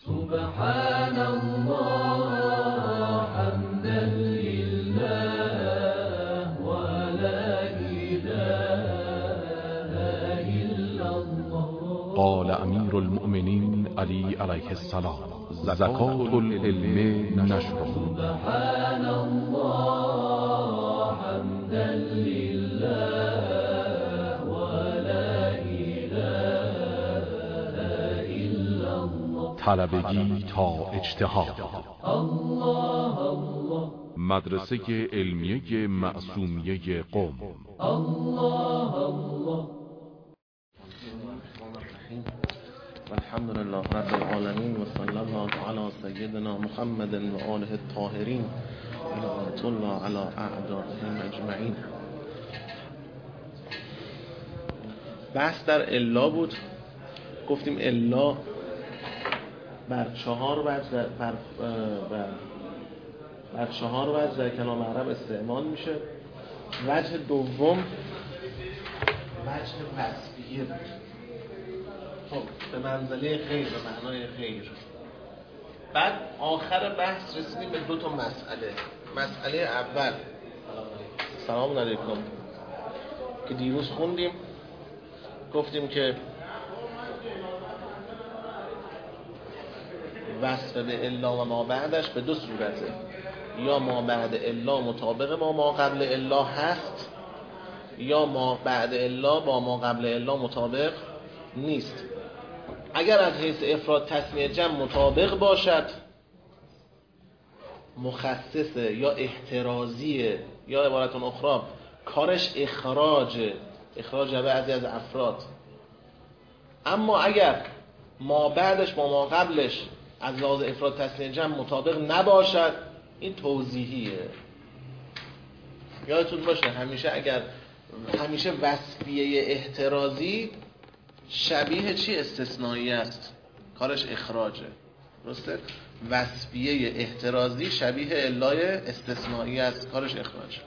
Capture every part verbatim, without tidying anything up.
سبحان الله حمدا لله ولا إله إلا الله. قال امیر المؤمنین علی علیه السلام: زکات العلم نشر. سبحان الله حمدا لله ولا إله إلا الله. طلبگی تا اجتهاد. الله الله. مدرسه علمیه معصومیه قم. الله الله. الحمد لله رب العالمین و صلی الله علی سیدنا محمد و آله الطاهرین و لعنت الله علی اعدائهم اجمعین. بحث در الا بود. گفتیم الا بر چهار وجه بر, بر, بر چهار وجه در کلام عرب استعمال میشه. وجه دوم وجه وصفیه بود. خب به منزله غیر، به معنای غیر. بعد آخر بحث رسیدیم به دو تا مسئله. مسئله اول سلام علیکم که دیروز خوندیم، گفتیم که وصف به الا و ما بعدش به دو صورته. یا ما بعد الا مطابق با ما قبل الا هست، یا ما بعد الا با ما قبل الا مطابق نیست. اگر از حیث افراد تسمیه جمع مطابق باشد، مخصصه یا احترازیه، یا عبارت اخرى کارش اخراج اخراج بعضی از افراد. اما اگر ما بعدش با ما قبلش از لحاظ افراد تسمیه جمع مطابق نباشد، این توضیحیه. یادتون باشه همیشه اگر همیشه وصفیه احترازی شبیه چی استثنایی است؟ کارش اخراجه. درسته؟ وصفیه احترازی شبیه علای استثنایی است، کارش اخراجه.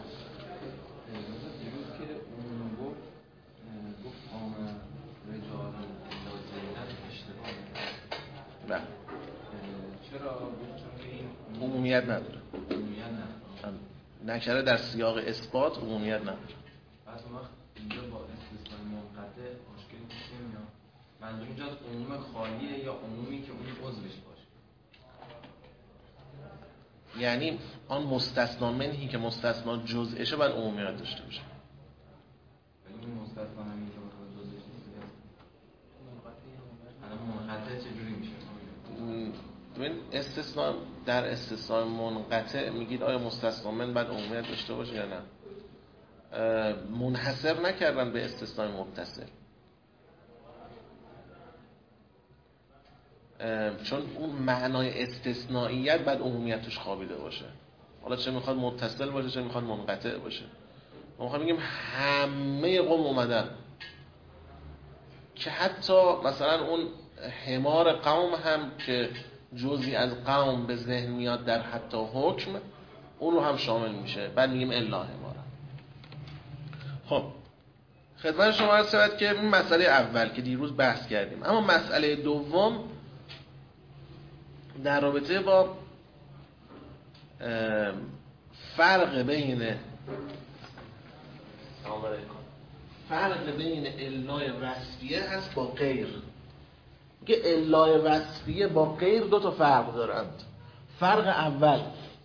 بله. چرا؟ چون این عمومیت نداره. عمومیت نداره. نکره در سیاق اثبات عمومیت نداره. پس اون وقت اینجا با استثناء منقطع مشکلی پیش نمیاد. منظور اینجا عموم خالیه یا عمومی که اون عضوش باشه؟ یعنی آن مستثنا منهی که مستثنا جزئشه باید عمومیت داشته باشه. ولی این مستثنا منهی که جزئش نیست. الان منقطع چجوری میشه؟ ببین استثناء در استثناء منقطع میگید آیا مستثنا من باید عمومیت داشته باشه یا نه؟ منحصر نکردن به استثناء متصل، چون اون معنای استثنائیت بعد عمومیتش خوابیده باشه. حالا چه میخواد متصل باشه چه میخواد منقطع باشه. ما میخوایم بگیم همه قوم اومدن، که حتی مثلا اون حمار قوم هم که جزئی از قوم به ذهن میاد در حتی حکم، اون رو هم شامل میشه. بعد میگیم الا حمار. خب خدمت شما عرض شود که این مسئله اول که دیروز بحث کردیم. اما مسئله دوم در رابطه با فرق بین فرق بین علای وصفیه هست با غیر. که علای وصفیه با غیر دو تا فرق دارند. فرق اول،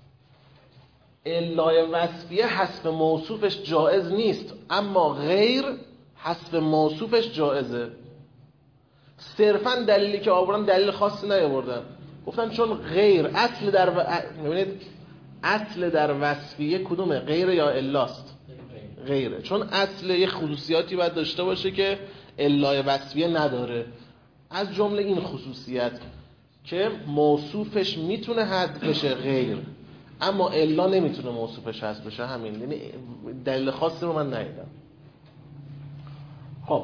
علای وصفیه حذف موصوفش جائز نیست، اما غیر حذف موصوفش جائزه. صرفا دلیلی که آوردن دلیل خاصی نیاوردن، گفتن چون غیر اصل در و... ببینید اصل در وصفیه کدومه؟ غیر یا الاست؟ غیره. چون اصل یه خصوصیاتی باید داشته باشه که علای وصفیه نداره. از جمله این خصوصیت که موصوفش میتونه حذف بشه غیر، اما الا نمیتونه موصوفش حذف بشه. همین، یعنی دلیل خاصی رو من ندیدم. خب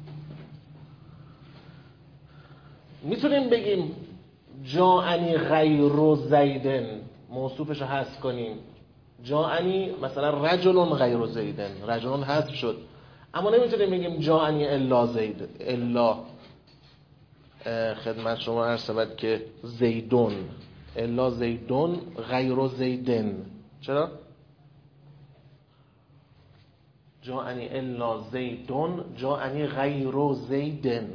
میتونیم بگیم جاءنی غیر زیدن، موصوفش رو حذف کنیم. جاءنی مثلا رجل غیر زیدن، رجلون حذف شد. اما نمیتونیم بگیم جاءنی الا زید، الا خدمت شما عرض شود که زیدون الا زیدون غیر زیدن. چرا؟ جاءنی الا زیدون جاءنی غیر زیدن،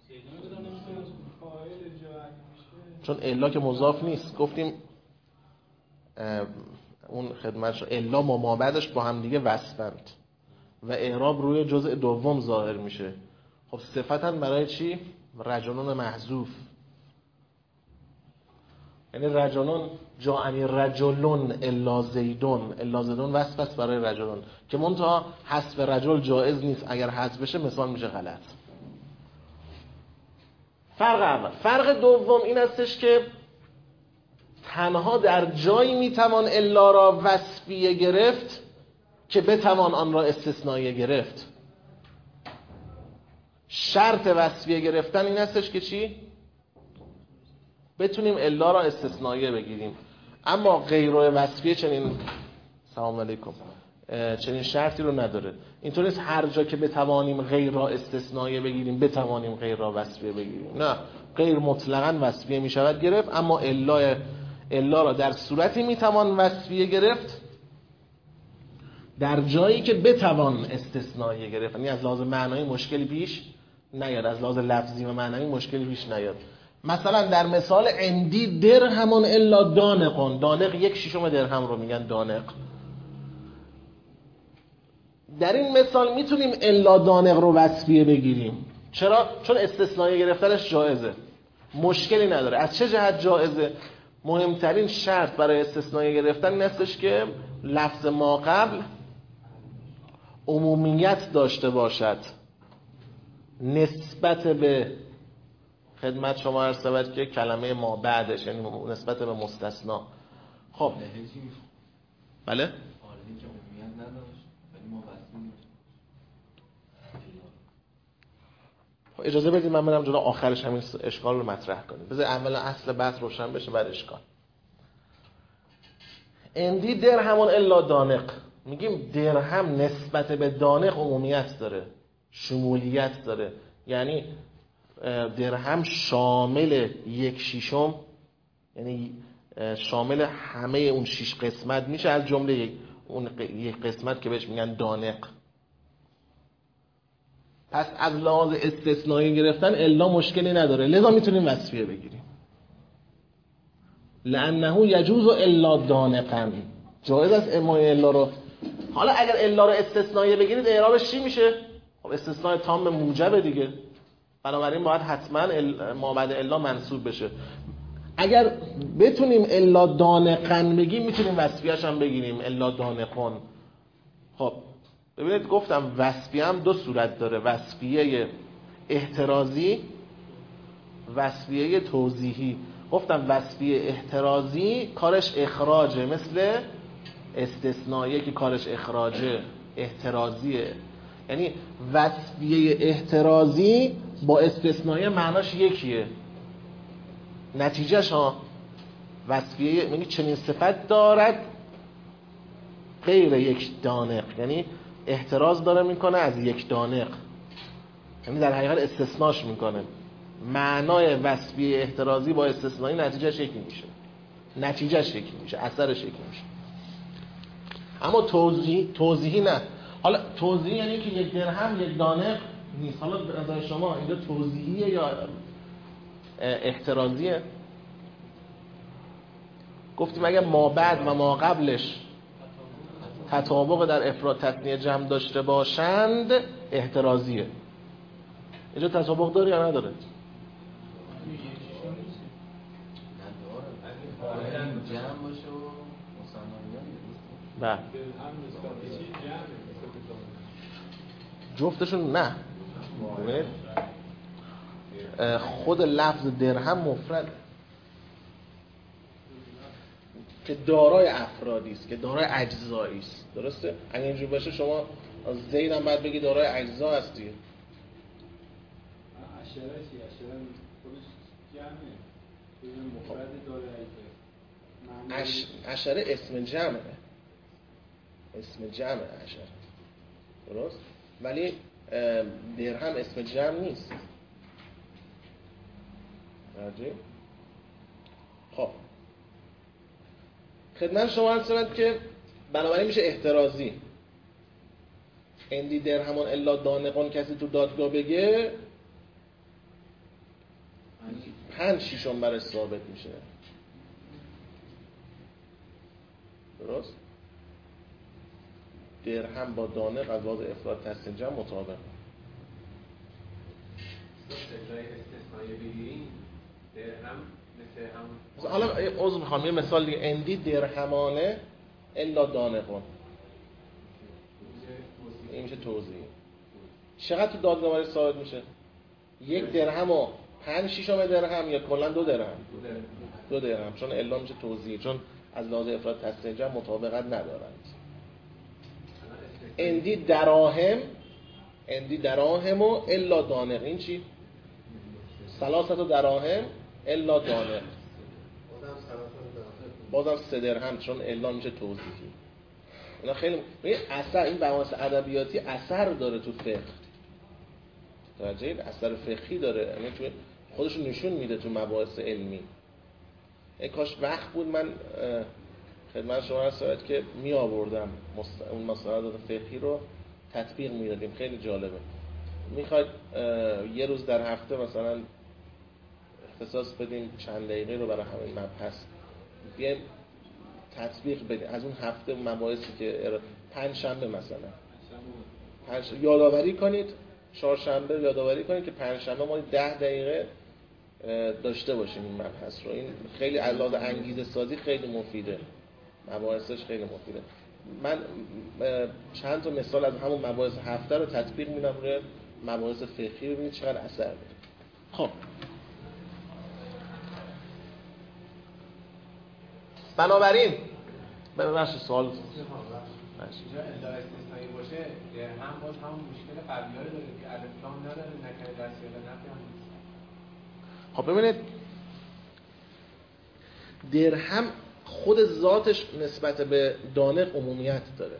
چون الا که مضاف نیست. گفتیم اون خدمت شما الا ما بعدش با هم دیگه وصفند و اعراب روی جزء دوم ظاهر میشه. خب صفتن برای چی؟ رجلون محذوف، یعنی رجلون جاءنی رجلون الا زیدون، الا زیدون وصف است برای رجلون که منتها حذف رجل جایز نیست، اگر حذف بشه مثال میشه غلط. فرق اول. فرق دوم این استش که تنها در جایی میتوان الا را وصفیه گرفت که بتوان آن را استثنائیه گرفت. شرط وصفیه گرفتن این استش که چی؟ بتونیم الا را استثنائیه بگیریم. اما غیر وصفیه چنین سلام علیکم چنین شرطی رو نداره. اینطور نیست هر جا که بتوانیم غیر را استثنائیه بگیریم بتوانیم غیر را وصفیه بگیریم. نه، غیر مطلقاً وصفیه می شود گرفت، اما الا الا را در صورتی می توان وصفیه گرفت در جایی که بتوان استثنائیه گرفت، یعنی از لحاظ معنایی مشکلی پیش نیاد، از لحاظ لفظی و معنایی مشکلی پیش نیاد. مثلا در مثال عندی درهمون الا دانقون، دانق یک شیشم درهم رو میگن دانق. در این مثال میتونیم الا دانق رو وصفیه بگیریم. چرا؟ چون استثنائیه گرفتنش جایزه، مشکلی نداره. از چه جهت جایزه؟ مهمترین شرط برای استثنائیه گرفتن این استش که لفظ ما قبل عمومیت داشته باشد نسبت به خدمت شما عرض شود که کلمه ما بعدش، یعنی نسبت به مستثنا. خب بله؟ اجازه بدید من برم جلو، آخرش همین اشکال رو مطرح کنیم. بذار اولا اصل بحث روشن بشه بعد اشکال. اندی درهمون الا دانق، میگیم درهم نسبت به دانق عمومیت داره، شمولیت داره، یعنی درهم شامل یک شیشم، یعنی شامل همه اون شیش قسمت میشه، از جمله اون یک قسمت که بهش میگن دانق. پس از لحاظ استثنایی گرفتن الا مشکلی نداره، لذا میتونیم وصفیه بگیریم. لانه یجوز الا دانقا، جایز است اما الا رو. حالا اگر الا رو استثنایی بگیرید اعرابش چی میشه؟ خب استثناء تام موجبه دیگه، بنابراین باید حتما ما بعد الا منصوب بشه. اگر بتونیم الا دانقا بگیم میتونیم وصفیه‌اش هم بگیریم الا دانقون. خب ببینید گفتم وصفیه هم دو صورت داره، وصفیه احترازی، وصفیه توضیحی. گفتم وصفیه احترازی کارش اخراجه، مثل استثنائیه که کارش اخراجه احترازیه. یعنی وصفیه احترازی با استثنائیه معناش یکیه، نتیجهش ها وصفیه میگه چنین صفت دارد غیر یک دانق، یعنی احتراز داره میکنه از یک دانق، یعنی در حقیقت استثناش میکنه. معنای وصفیه احترازی با استثنایی نتیجهش یکی میشه، نتیجهش یکی میشه، اثرش یکی میشه. اما توضیح توضیحی نه. حالا توضیحی یعنی که یک درهم یک دانق نیست. حالا به نظر شما اینجا توضیحیه یا احترازیه؟ گفتیم اگه ما بعد و ما قبلش تطابق در افراد تثنیه جمع داشته باشند احترازیه. اینجا تطابق داره یا نداره؟ جمع باشه و بله جفتشون نه. خود لفظ درهم مفرد که دارای افرادی است، که دارای اجزایی است. درسته؟ اگه اینجوری باشه شما زید هم باید بگی دارای اجزا هست دیگه. اشاره چی؟ اشاره خودش جمعه. مفرد دارای اجزا. اش... اشاره اسم جمعه، اسم جمع اشاره، درست؟ ولی درهم اسم جمع نیست. راجع خب خدمت شما عرض شود که بنابراین میشه احترازی. اندی درهمان الا دانقان کسی تو دادگاه بگه پنج شیشم برای ثابت میشه. درست؟ درهم با دانق از لحاظ افراد تحسین جمع مطابق. استثنایی استثنایی بگیریم درهم مثل هم. حالا عذر میخوام یه مثال دیگه. اندی درهمانه الا دانقان، این میشه توزیع. چقدر تو دادگاه برای ثابت میشه؟ یک درهم و پنج شیشم درهم یا کلا دو درهم؟ دو درهم، چون الا میشه توزیع، چون از لحاظ افراد تحسین جمع مطابقت ندارند. اندی دراهم اندی دراهم و الا دانق، این چی؟ ثلاثت دراهم الا دانق، بازم سه درهم، چون الا میشه توزیعی. اینا خیلی این اثر، این بحث ادبیاتی اثر داره تو فقه. توجه این اثر فقهی داره، یعنی تو خودش نشون میده تو مباحث علمی. این کاش وقت بود من خدمت شما هست که می آوردم مست... اون مسائل فقهی رو تطبیق میدادیم. خیلی جالبه. میخواید یه روز در هفته مثلا اختصاص بدیم چند دقیقه رو برای همین مبحث بیایم تطبیق بدیم از اون هفته مباحثی که پنج شنبه مثلا پنج یادآوری کنید، چهارشنبه یادآوری کنید که پنج شنبه ما ده دقیقه داشته باشیم این مبحث رو. این خیلی علاوه انگیزه سازی خیلی مفیده، مباحثش خیلی مفیده. من چند تا مثال از همون مباحث هفته رو تطبیق میدم روی مباحث فقهی، ببینید چقدر اثر داره. خب بنابراین ببخشید سوال اینجا الا استثنایی باشه درهم باز همون مشکل قبلی رو داره که الف لام نداره، نکره دستی الا نفی هم نیست. خب ببینید درهم خود ذاتش نسبت به دانق عمومیت داره.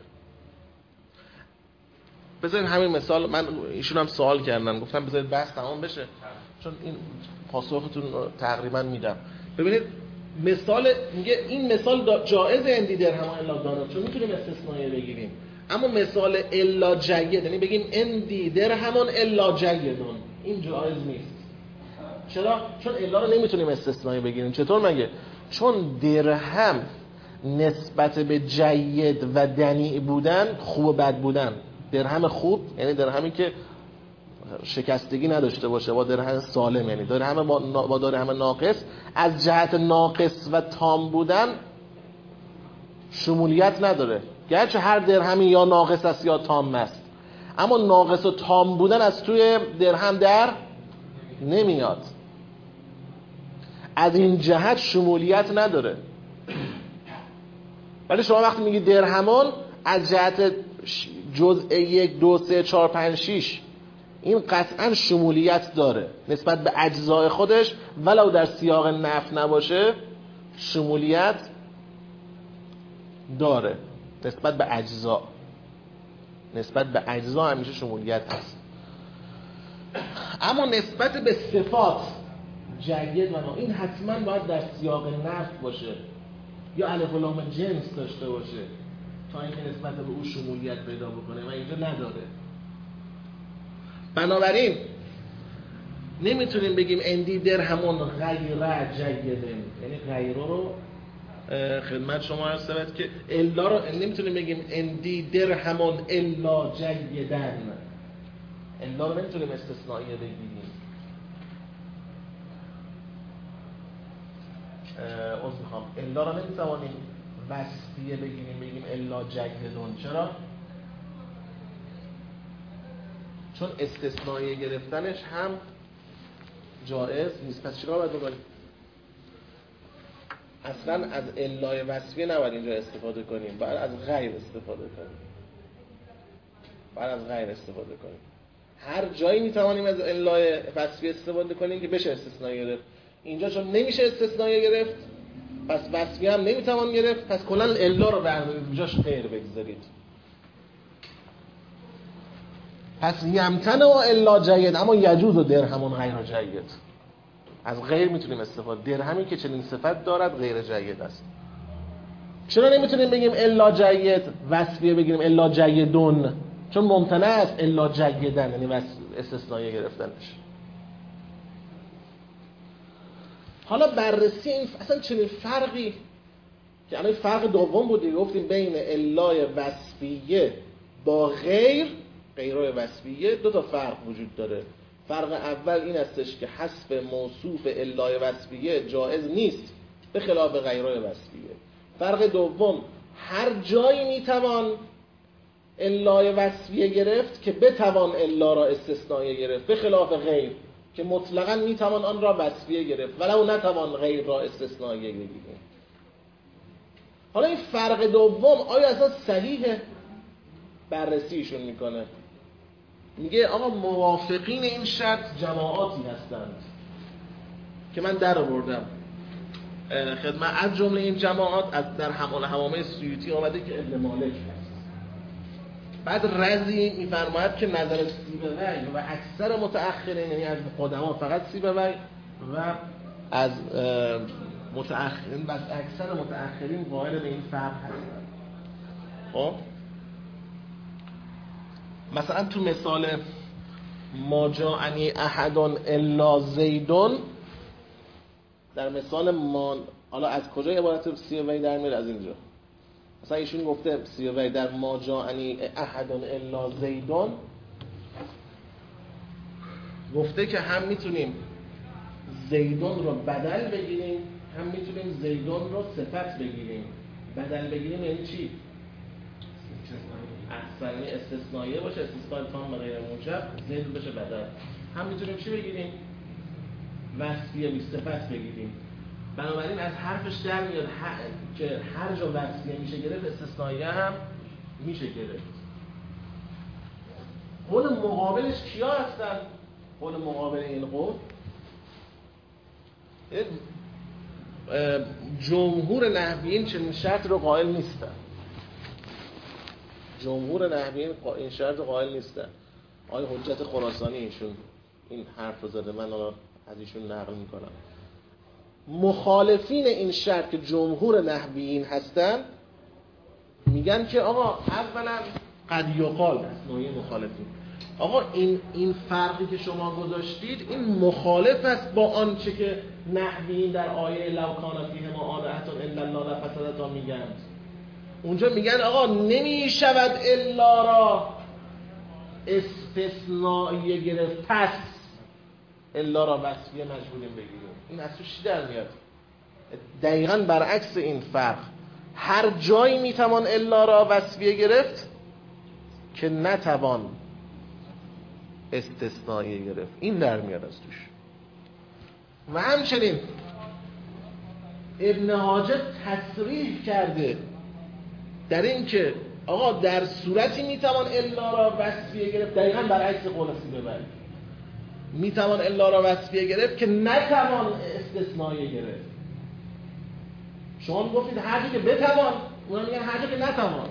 بذارید همین مثال، من ایشون هم سوال کردن گفتم بذارید بحث تمام بشه چون این پاسختون رو تقریبا میدم. ببینید مثال میگه این مثال جایز اندی درهم الا دانق، چون میتونیم استثنایی بگیریم، اما مثال الا جید یعنی بگیم اندی درهم الا جیدون این جایز نیست. چرا؟ چون الا رو نمیتونیم استثنایی بگیریم. چطور مگه؟ چون درهم نسبت به جید و دنیع بودن، خوب و بد بودن، درهم خوب یعنی درهمی که شکستگی نداشته باشه، با درهم سالم یعنی درهم با درهم ناقص، از جهت ناقص و تام بودن شمولیت نداره، گرچه هر درهمی یا ناقص است یا تام است، اما ناقص و تام بودن از توی درهم در نمیاد، از این جهت شمولیت نداره. ولی شما وقتی میگی درهمان از جهت جزء یک دو سه چهار پنج شیش این قطعا شمولیت داره نسبت به اجزای خودش، ولو در سیاق نفی نباشه شمولیت داره نسبت به اجزا. نسبت به اجزا همیشه شمولیت هست، اما نسبت به صفات جید و نا این حتما باید در سیاق نفی باشه یا الف و لام جنس داشته باشه تا اینکه نسبت به او شمولیت پیدا بکنه و اینجا نداره. بنابراین نمیتونیم بگیم اندی درهمون غیر جیدن، یعنی غیر رو خدمت شما عرض شود که الا رو نمیتونیم بگیم اندی درهمون الا جیدن، الا رو نمیتونیم استثنائیه بگیریم. از میخوام الا رو نمیتوانیم وصفیه بگیریم بگیم الا جیدون. چرا؟ چون استثنائیه گرفتنش هم جائز نیست. پس چیکار باید بکنیم؟ اصلا از الای وصفیه نباید اینجا استفاده کنیم، باید از غیر استفاده کنیم. باید از غیر استفاده کنیم. هر جایی میتوانیم از الای وصفیه استفاده کنیم که بشه استثنائیه گرفت. اینجا چون نمیشه استثنائیه گرفت پس وصفیه هم نمیتوان گرفت، پس کلا الا رو بردارید جاش غیر بگذارید. پس یمتنع و الا جید، اما یجوز و درهمون غیر جید. از غیر میتونیم استفاده. درهمی که چنین صفت دارد غیر جید است. چرا نمیتونیم بگیم الا جید وصفیه بگیریم الا جیدون؟ چون ممتنع است الا جیدن، یعنی استثنایی گرفتنش. حالا بررسی این اصلا چنین فرقی که الان فرق دوم بود دیگه، گفتیم بین الای وصفیه با غیر غیرای وصفیه دو تا فرق وجود داره. فرق اول این استش که حذف موصوف الای وصفیه جایز نیست به خلاف غیرای وصفیه. فرق دوم، هر جایی میتوان الای وصفیه گرفت که بتوان الا را استثنایی گرفت، به خلاف غیر که مطلقاً میتوان آن را وصفیه گرفت ولو نتوان غیر را استثنایی گرفت. حالا این فرق دوم آیا اصلا صحیحه؟ بررسیشون میکنه، میگه آقا موافقین این شرط جماعاتی هستند که من در آوردم خدمت. از جمله این جماعات از در حمال حمامه سیوطی آمده که ابن مالک هست. بعد رضی میفرماید که نظر سیبوی و اکثر متأخرین، یعنی از قدما فقط سیبوی و از متأخرین و اکثر متأخرین قائل به این فرق هستند. خب مثلا تو مثال ما جاءنی احد الا زیدون، در مثال ما، حالا از کجا عبارت سیبوی در میاد؟ از اینجا. مثلا ایشون گفته سیبوی در ما جاءنی احد الا زیدون گفته که هم میتونیم زیدون رو بدل بگیریم، هم میتونیم زیدون رو صفت بگیریم. بدل بگیریم یعنی چی؟ احسنی استثنائیه باشه، استثناء تام غیر موجب، زید بشه بدل. هم میتونیم چی بگیریم؟ وصفیه بی صفت بگیریم. بنابراین از حرفش در میاد که هر جا وصفیه میشه گرفت استثنائیه هم میشه گرفت. قول مقابلش کیا هستن؟ قول مقابل این قول جمهور نحویین چنین شرط رو قائل نیستن. جمهور نحویین این شرط رو قائل نیستن. آقای حجت خراسانی ایشون این حرف رو زده، من الان از ایشون نقل میکنم. مخالفین این شرط که جمهور نحویین هستن میگن که آقا اولا قد یقال است، نوعی مخالفین، آقا این این فرقی که شما گذاشتید این مخالف است با آنچه که نحویین در آیه لو کان فیهما آلهة الا الله لفسدتا میگن. اونجا میگن آقا نمیشود الا را استثنائیه گرفت، پس الا را وصفیه مجبوریم بگیریم. این از توش چی در میاد؟ دقیقاً برعکس این فرق. هر جایی میتوان الا را وصفیه گرفت که نتوان استثنائیه گرفت. این در میاد از توش. و همچنین ابن حاجب تصریح کرده در این که آقا در صورتی میتوان الا را وصفیه گرفت، دقیقاً برعکس قول سیبوی، میتوان الا را وصفیه گرفت که نتوان استثنائیه گرفت. شما میگفتید هر جا که بتوان، اونا میگن هر جا که نتوان.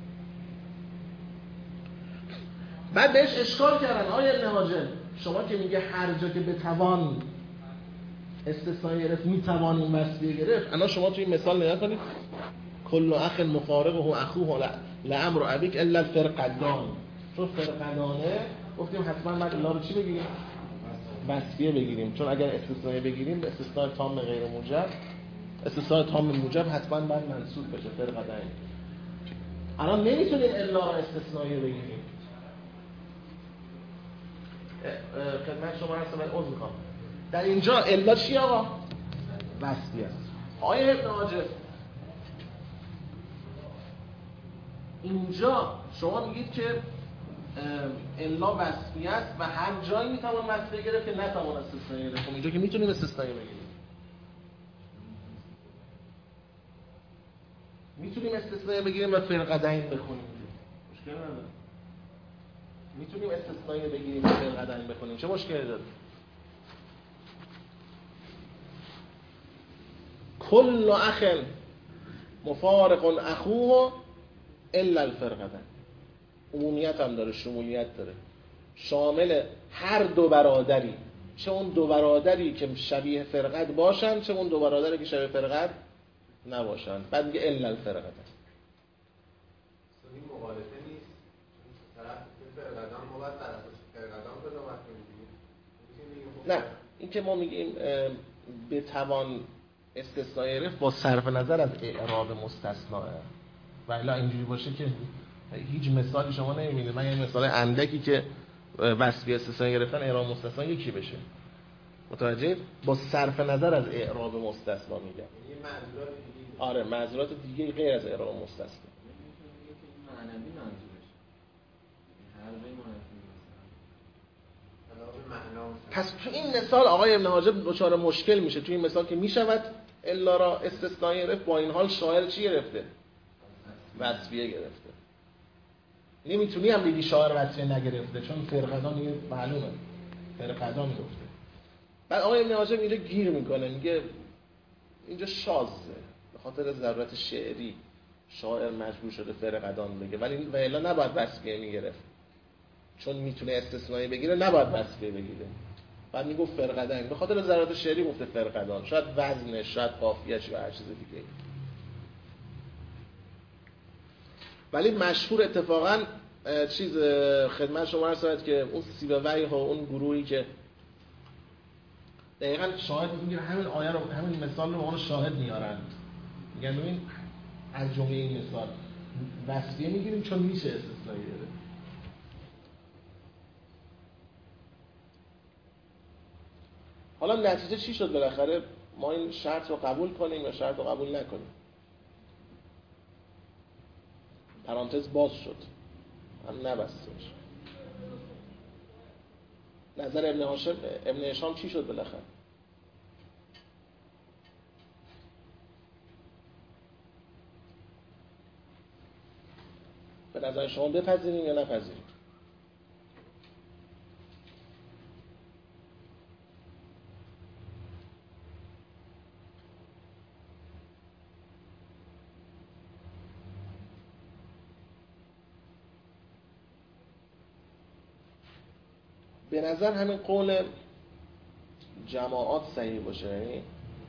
بعد بهش اشکال کردن آیه ابن حاجب شما که میگه هر جا که بتوان استثنائیه گرفت میتوان این وصفیه گرفت، انا شما توی این مثال نگاه کنید کل اخ مفارقه اخوه لامر ابیک الا الفرقدان. چون فرقدانه گفتیم حتما بعد الا رو چی بگیریم؟ وصفیه بگیریم. چون اگر استثنائیه بگیریم به استثناء تام غیر موجب، استثناء تام موجب حتما باید منصوب بشه فرقدان. الان نمیتونیم الا را استثنائیه بگیریم. خدمت شما هستم، من عذر میخوام. در اینجا الا چی آقا؟ وصفیه است. آیه ابن حاجب اینجا شما میگید که الا وصفیه است و هر جایی میتوان وصفیه گرفت که نتوان استثنائیه گرفت. اینجا که میتونیم استثنائیه بگیریم، میتونیم استثنائیه بگیریم و فرقدین بخونیم، مشکل نداره. میتونیم استثنائیه بگیریم و فرقدین بخونیم، چه مشکلی داره؟ کل اخ مفارق اخوه الا الفرقدین. عمومیت هم داره، شمولیت داره، شامل هر دو برادری چه اون دو برادری که شبیه فرقت باشن چه اون دو برادری که شبیه فرقت نباشن. بعد میگه الا الفرقت. این مخالفه نیست. طرف فرقدان ما باید طرف فرقدان قضاوت کنیم. نه این که ما میگیم بتوان استثناء گرفت با صرف نظر از اعراب مستثناه و الا اینجوری باشه که هیچ مثالی شما نمیبینید. من یه مثال اندکی که وصفی استثناء گرفتن اعراب مستثنا یکی بشه. متوجه؟ با صرف نظر از اعراب مستثنا میگم. یه معذورات دیگه. آره معذورات دیگه غیر از اعراب مستثنا. معنوی منظورش. هر جای منفی پس تو این مثال آقای ابن حاجب دچار مشکل میشه. تو این مثال که میشود الا را استثناء گرفت، با این حال شاعر چی گرفته؟ وصفیه گرفته. نمیتونی هم بگی شاعر وصفیه نگرفته چون فرقدان یه معلومه فرقدان گفته. بعد آقای ابن حاجب اینجا گیر میکنه، میگه اینجا شاذه به خاطر ضرورت شعری شاعر مجبور شده فرقدان بگه، ولی و الا نباید وصفیه میگرفت چون میتونه استثنایی بگیره نباید وصفیه بگیره. بعد میگه فرقدان به خاطر ضرورت شعری گفته فرقدان، شاید وزنش شاید قافیه‌اش یا هر چیز دیگه. ولی مشهور اتفاقا چیز خدمت شما عرض شد که اون سیبویه ها اون گروهی که دقیقاً شاهد میگیره همین آیه رو همین مثال رو به عنوان شاهد میارن، میگن ببین از جمله این مثال وصفیه میگیریم چون میشه استثنایی داره. حالا نتیجه چی شد بالاخره؟ ما این شرط رو قبول کنیم یا شرط رو قبول نکنیم؟ پرانتز باز شد هم نبسته باشه. نظر ابن هاشم ابن هشام چی شد بالاخره؟ به نظر شما بپذیریم یا نپذیریم؟ به نظر همین قول جماعات صحیح باشه، یعنی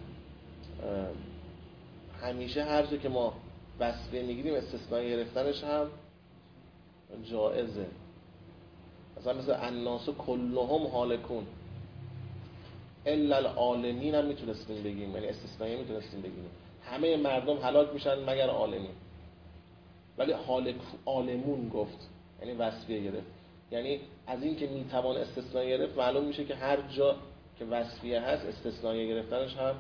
همیشه هر جا که ما وصفیه میگیریم استثنایی گرفتنش هم جائزه. مثلا مثل الناس کلهم هالکون الا العالمین هم میتونستیم بگیم، یعنی استثنایی میتونستیم بگیم همه مردم هلاک میشن مگر عالمین، ولی هالک عالمون گفت یعنی وصفیه گرفت. یعنی از این که میتوان استثنایی گرفت معلوم میشه که هر جا که وصفیه هست استثنایی گرفتنش هم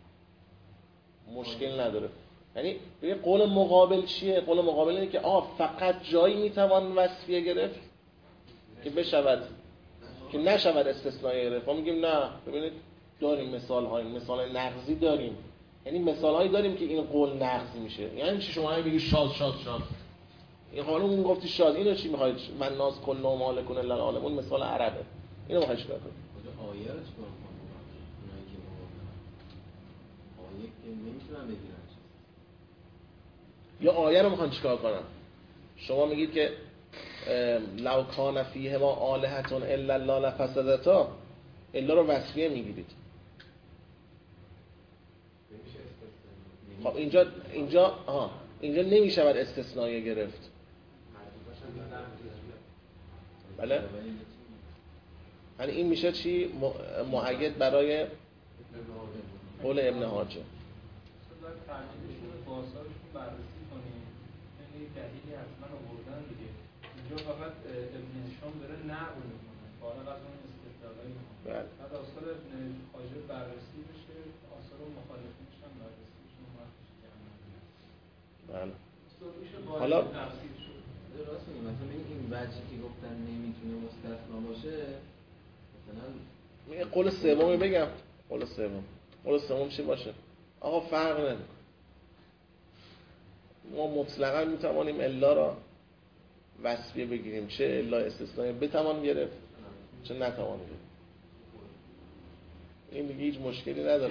مشکل نداره. یعنی به قول مقابل چیه؟ قول مقابل اینه که آه فقط جایی میتوان وصفیه گرفت که بشود که نشود استثنایی گرفت. ما میگیم نه، ببینید داریم مثال های مثال نقضی داریم، یعنی مثال هایی داریم که این قول نقض میشه. یعنی چی شما میگی شاذ شاذ شاذ این قانون اون گفتی شاذ، اینو چی میخواید من ناز کلهم مالکون الا العالمون مثال عربه، اینو میخواید چیکار کنید؟ آیه رو چیکار کنیم؟ اونایی که آیه که نمیتونن بگیرن یا آیه رو میخوان چیکار کنن؟ شما میگید که لو کان فیهما آلهة الا الله لفسدتا، الا رو وصفیه میگیرید. خب اینجا اینجا آها اینجا نمیشود استثنایی گرفت. بله؟ یعنی این میشه چی؟ مؤید برای قول ابن حاجب. بررسی کنیم یعنی دلیلی حتما آوردن دیگه. اینجا فقط ابن هشام داره نقل میکنه فارغ از اون استدلالای ما. بله. بعد آثار ابن حاجب بررسی بشه، آثار مخالفینش هم بررسی بشه، مخالفش جمع بله. حالا تفسیر شد. راست میگی، مثلا این وجهی که گفتن نمیتونه مستثنا باشه، مثلا میگه قول سومی بگم. قول سوم. قول سوم چی باشه؟ آقا فرق نمیکنه. ما مطلقا میتوانیم الا را وصفیه بگیریم، چه الا استثنایی بتوان گرفت چه نتوان گرفت. این میگه هیچ مشکلی نداره.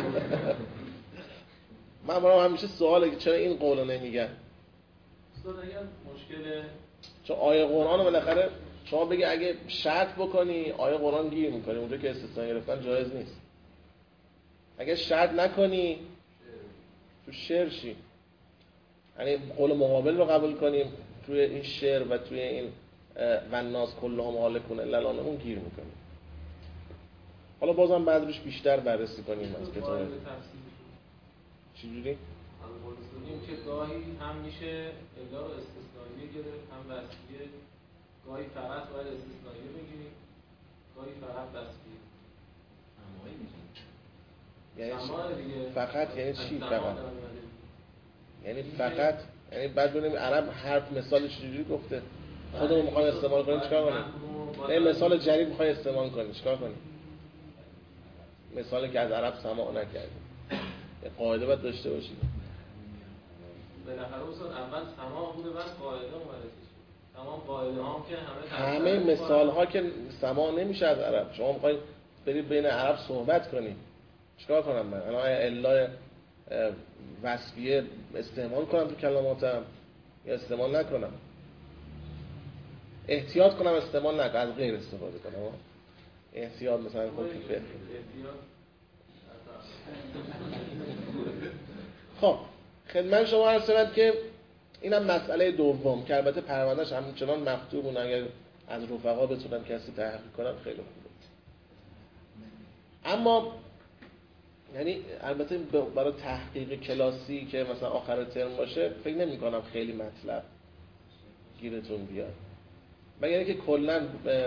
من برام همیشه سواله که چرا این قولو نمیگن. استاد اگر مشکل چون آیه قرآن رو بالاخره شما بگی اگه شرط بکنی آیه قرآن گیر میکنی، اونجا که استثناء گرفتن جایز نیست. اگه شرط نکنی تو شعر چی؟ یعنی قول مقابل رو قبول کنیم توی این شعر و توی این والناس کلهم هالکون الا لعنه اون گیر میکنیم. حالا بازم بعد روش بیشتر بررسی کنیم از کتاب. چجوری؟ این که گاهی هم میشه الا رو استثنائیه گرفت هم وصفیه، گاهی فقط باید استثنائیه بگیریم، گاهی فقط وصفیه. یعنی فقط یعنی چی فقط؟ یعنی فقط یعنی بعد ببینیم عرب حرف مثال چجوری گفته؟ خودمون میخوایم استعمال کنیم چیکار کنیم؟ نه مثال جدید میخوای استعمال کنیم چیکار کنیم؟ مثالی که از عرب سماع نکردیم. یه قاعده باید داشته باشید. بالاخره اصلا اول سماع بوده بعد قاعده اومده شد. تمام قاعده ها که همه همه مثال ها که سماع نمیشه از عرب. شما میخواید برید بین عرب صحبت کنید. چیکار کنم من؟ الان الا وصفیه استعمال کنم تو کلماتم یا استعمال نکنم؟ احتیاط کنم استعمال نکنم، از غیر استفاده کنم. احتیاط مثلا کمپیوتر. خب خدمت شما عرض شود که اینم مسئله دوم که البته پروندهش همچنان مفتوحه، اگر از رفقا بتونن کسی تحقیق کنن خیلی خوبه. اما یعنی البته برای تحقیق کلاسی که مثلا آخر ترم باشه فکر نمی کنم خیلی مطلب گیرتون بیاد، مگر اینکه کلا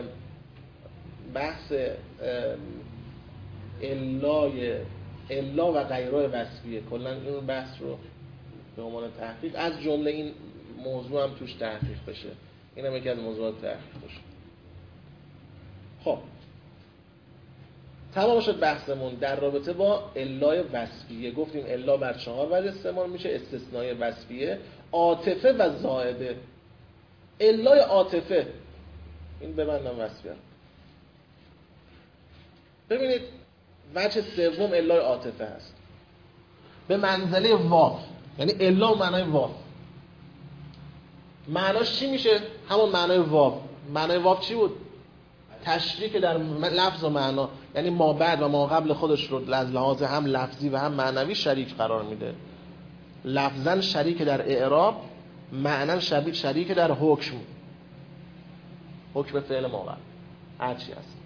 بحث الای الا و غیره وصفیه کلا این بحث رو به عنوان تحقیق از جمله این موضوع هم توش تحقیق بشه. این هم یکی از موضوعات تحقیق باشه. خب تمام شد بحثمون در رابطه با الای وصفیه. گفتیم الا بر چهار وجه استعمال میشه: استثنای وصفیه، عاطفه و زائده. الای عاطفه این ببندم وصفیه. ببینید وجه سوم الای عاطفه هست به منزله واو، یعنی الا معنای واو. معناش چی میشه؟ همون معنای واو. معنای واو چی بود؟ تشریک در لفظ و معنا، یعنی ما بعد و ما قبل خودش رو از لحاظ هم لفظی و هم معنوی شریک قرار میده. لفظاً شریک در اعراب، معناً شریک شریک در حکم، حکم فعل ما قبل هر چی هست.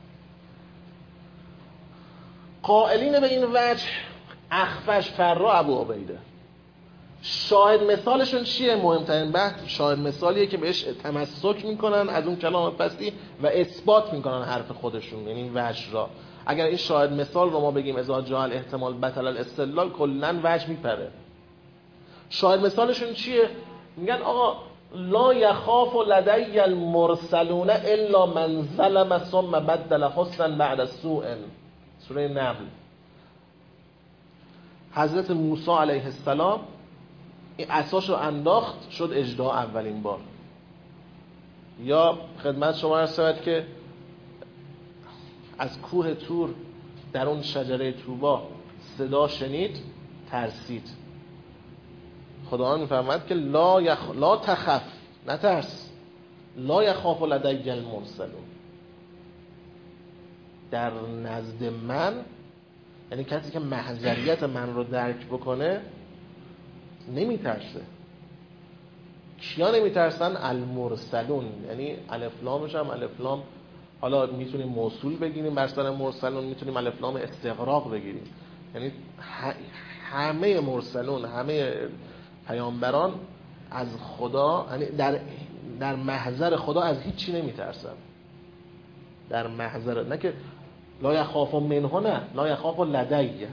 قائلین به این وجه اخفش، فرا، ابو عبیده. شاهد مثالشون چیه؟ مهمترین بحث شاهد مثالیه که بهش تمسک میکنن از اون کلام پستی و اثبات میکنن حرف خودشون، یعنی این وجه را. اگر این شاهد مثال رو ما بگیم اذا جاء الاحتمال بطل الاستدلال، کلا وجه میپره. شاهد مثالشون چیه؟ میگن آقا لا یخاف لدی المرسلون الا من ظلم ثم بدل حسنا بعد سوء. سوره نمل. حضرت موسی علیه السلام این عصاش رو انداخت، شد اژدها اولین بار. یا خدمت شما عرض شود که از کوه تور در اون شجره طوبا صدا شنید، ترسید. خداوند میفرماید که لا یخ... لا تخف، نترس، لا یخاف لدی المرسلون. در نزد من، یعنی کسی که محضریت من رو درک بکنه نمیترسه. کیا نمیترسن؟ المرسلون. یعنی الف لامش هم الف لام، حالا میتونیم موصول بگیریم بر سر مرسلون، میتونیم الف لام استغراق بگیریم. یعنی همه مرسلون، همه پیامبران از خدا، یعنی در در محضر خدا از هیچی نمیترسن. در محضر، نه که لا یخاف منه، نه لا یخاف لدی.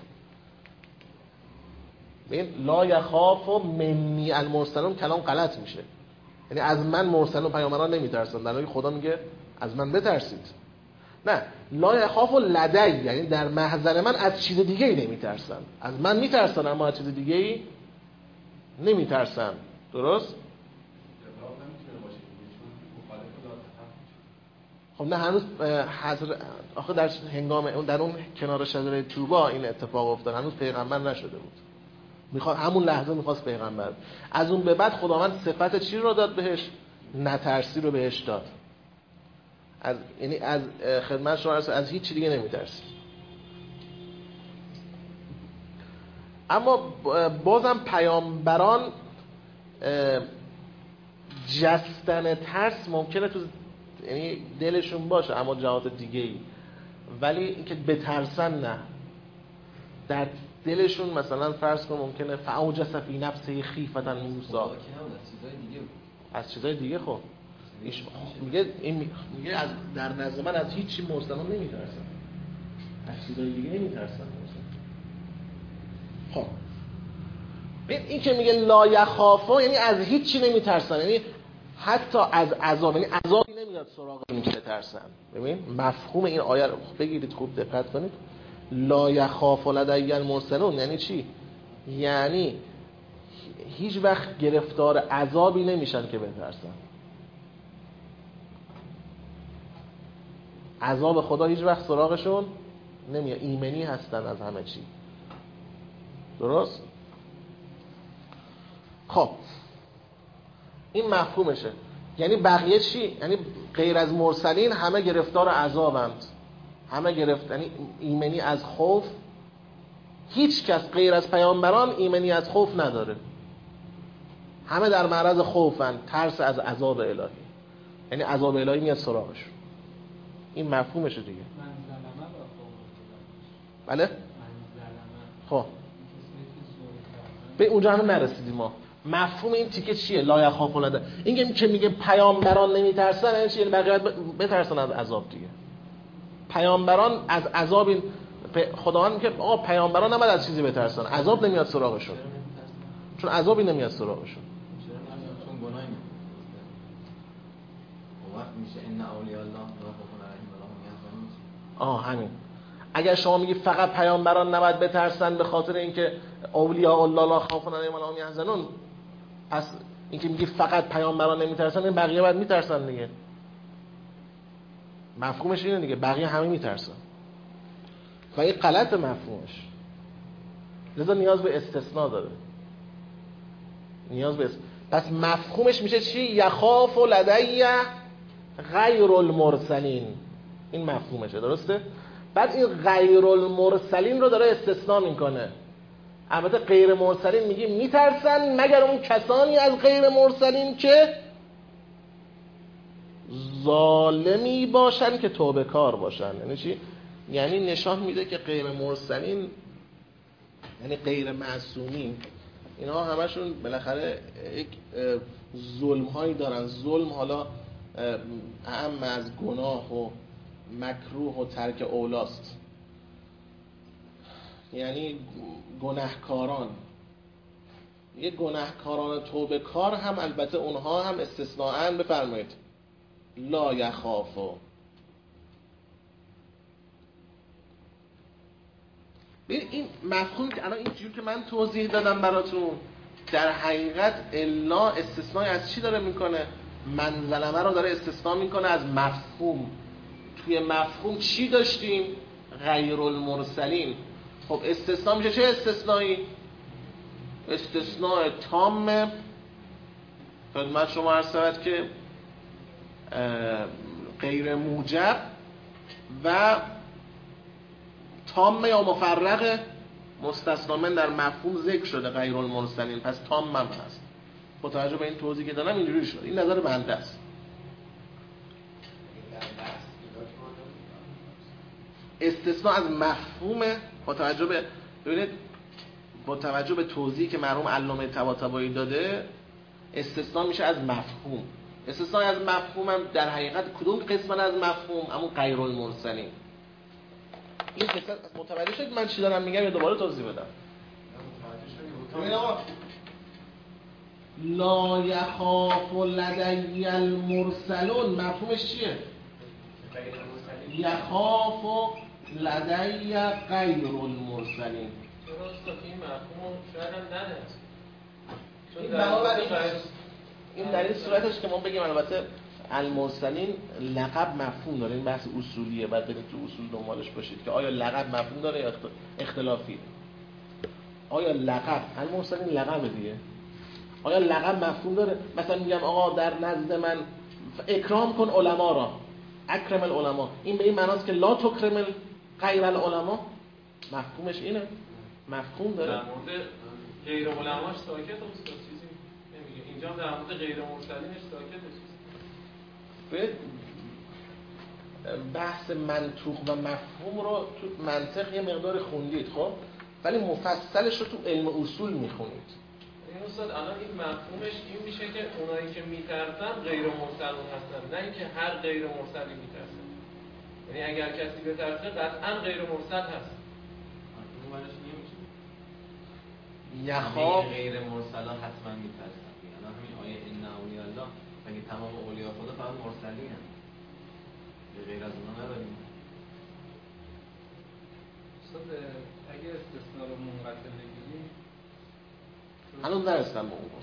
این لا یخاف منی المرسلون کلام غلط میشه، یعنی از من مرسلون پیامبران نمیترسن، در حالی خدا میگه از من بترسید. نه، لا یخاف لدی یعنی در محضر من از چیز دیگه ای نمیترسن. از من میترسن اما از چیز دیگه ای نمیترسن. درست؟ خب نه هنوز حضر... آخه در هنگام اون در اون کنار شجره طوبا این اتفاق افتاد، هنوز پیغمبر نشده بود. میخواد همون لحظه میخواست پیغمبر. از اون به بعد خداوند صفت چی رو داد بهش؟ نترسی رو بهش داد. از یعنی از خدمت شما از, از هیچ چیز دیگه نمیترسه. اما بازم پیامبران جستن ترس ممکنه تو یعنی دلشون باشه اما جهات دیگه ای، ولی اینکه بترسن نه. در دلشون مثلا فرض کن ممکنه فاوجس فی نفسه خیفة موسی، از چیزای دیگه. خب میگه این میگه از در نظر من از هیچ چی مرسلان نمیترسن، از چیزای دیگه نمیترسن. خب این که میگه لا یخافا یعنی از هیچ چی نمیترسن، یعنی حتی از عذاب، یعنی عذابی نمیاد سراغشون که بترسن. ببین مفهوم این آیه رو بگیرید خوب دقت کنید. لا یخاف لدی المرسلون یعنی چی؟ یعنی هیچ وقت گرفتار عذابی نمیشن که بترسن. عذاب خدا هیچ وقت سراغشون نمیاد، ایمنی هستن از همه چی. درست؟ خب این مفهومشه. یعنی بقیه چی؟ یعنی غیر از مرسلین همه گرفتار عذابند، همه گرفت، یعنی ایمنی از خوف. هیچ کس غیر از پیامبران ایمنی از خوف نداره، همه در معرض خوفن، ترس از عذاب الهی، یعنی عذاب الهی میاد سراغشون. این مفهومشه دیگه. بله؟ خب به اونجا هم نرسیدیم ما. مفهوم این تیکه چیه؟ لا یخاف لدی، این که میگه پیامبران نمیترسن یعنی چی؟ یعنی بقیه بترسن از عذاب دیگه. پیامبران از عذاب این خداوند میگه آقا پیامبران نباید از چیزی بترسن، عذاب نمیاد سراغشون، چون عذابی نمیاد سراغشون. چون گناهی نمیاد. وقت میشه ان اولیاء الله لا خوف علیهم ولا هم یحزنون. آه همین. اگر شما میگی فقط پیامبران نباید بترسن به خاطر اینکه اولیاء الله لا خوف علیهم ولا هم یحزنون، پس اینکه میگی فقط پیامبران نمیترسن این بقیه باید میترسن دیگه. مفهومش اینه دیگه، بقیه همه میترسن و این غلط مفهومش. لذا نیاز به استثناء داره، نیاز به استثناء. پس مفهومش میشه چی؟ یخاف لدی غیر المرسلین. این مفهومشه، درسته؟ بعد این غیر المرسلین رو داره استثناء میکنه. البته غیر مرسلین میگه میترسن مگر اون کسانی از غیر مرسلین که ظالمی باشن که توبه کار باشن. یعنی چی؟ یعنی نشان میده که غیر مرسلین یعنی غیر معصومین، اینا همشون بالاخره یک ظلم هایی دارن. ظلم حالا اهم از گناه و مکروه و ترک اولاست، یعنی گناهکاران. یه گناهکاران توبه کار هم البته اونها هم استثناءن. بفرمایید لا یخافو. این مفهوم که الان اینجوری که من توضیح دادم براتون در حقیقت الا استثناء از چی داره میکنه؟ منزلمه رو داره استثناء میکنه از مفهوم. توی مفهوم چی داشتیم؟ غیر المرسلین. خب استثناء میشه چه استثنایی؟ استثناء تام. خدمت شما عرض شود که غیر موجب و تام یا مفرق مستثنا من در مفهوم ذکر شده غیر المرسلین، پس تام هم هست. با توجه به این توضیح که دادم اینجوری شد. این نظر بنده است. استثناء از مفهوم با توجه به ببینید با توجه به توضیحی که مرحوم علامه طباطبایی داده، استثناء میشه از مفهوم. استثناء از مفهوم هم در حقیقت کدوم قسم از مفهوم؟ همون غیر المرسلین. این قصه متوجه شد من چی دارم میگم یا دوباره توضیح بدم؟ ببین آقا لا یخاف لدی المرسلون مفهومش چیه؟ یخاف لدی غیر المرسلین. چرا این مفهوم شاید هم نده؟ این بنابراین این در این صورتش که ما بگیم البته المرسلین لقب مفهوم داره. این بحث اصولیه، بعد برید تو اصول دنبالش باشید که آیا لقب مفهوم داره یا اختلافی. آیا لقب المرسلین لقب دیگه، آیا لقب مفهوم داره؟ مثلا میگم آقا در نزد من اکرام کن علما را، اکرم العلماء، این به این معناست که لا تکرم غیر العلماء. مفهومش اینه، مفهوم داره. در مورد غیر علماش ساکت است، چیزی نمیگه. اینجا در مورد غیر مرسلینش ساکت است. به بحث منطوق و مفهوم رو تو منطق یه مقدار خوندید خب، ولی مفصلش رو تو علم اصول میخونید. این استاد الان این مفهومش این میشه که اونایی که میترسن غیر مرسلون هستن، نه اینکه هر غیر مرسلی میترسن. یعنی اگر کسی بترسه قطعا غیر مرسل هست. اون ورش نمیشه. یخاف غیر مرسلا حتما میترسن. الان همین آیه ان اولیاء الله مگه تمام اولیاء خدا فقط مرسلین هستن؟ غیر از اونها نداریم. استاد اگه استثناء رو منقطع بگیریم هنوز نرسیدم به اون.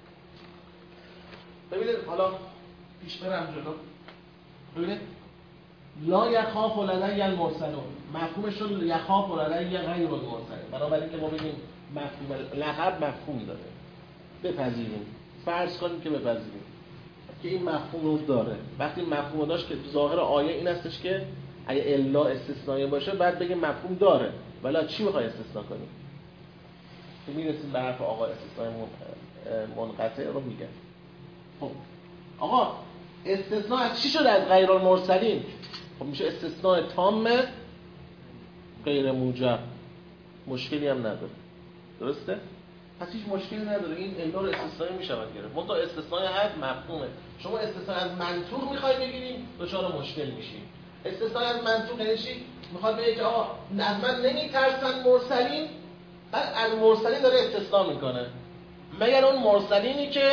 ببینید حالا پیش برم جلو. ببینید لا یخاف لدی المرسلون، مفهومش رو یخاف لدی غیر المرسلین. بنابراین که ما بگیم مفهوم لقب مفهوم داره، بپذیریم، فرض کنیم که بپذیریم که این مفهوم رو داره. وقتی مفهوم رو داشت که ظاهر آیه این هستش که اگه الا استثنایی باشه بعد بگیم مفهوم داره، ولی چی میخوای استثنا کنیم؟ که میرسیم به حرف آقا استثنای منقطع رو میگه. خب آقا استثناء از چی شده؟ از غیر المرسلین. خب میشه استثناء تام غیر موجب، مشکلی هم نداره، درسته؟ پس هیچ مشکلی نداره، این الا رو استثنایی میشود گرفت. منتها استثنای حد مفهومه. شما استثناء از منطوق میخوای بگیریم دچار مشکل میشیم. استثناء از منطوق یعنی چی؟ میخواد بگه که آقا از من نمیترسن مرسلین، بعد از مرسلین داره استثناء میکنه، مگر اون مرسلینی که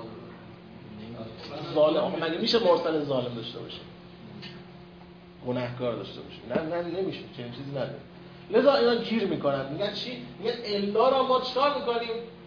ظالم. مگه میشه مرسل ظالم داشته باشه، گناهکار داشته باشه؟ نه نه نمیشه، چنین چیزی نداره. لذا اینا گیر میکنن، میگن چی؟ میگن الا را ما چیکار میکنیم؟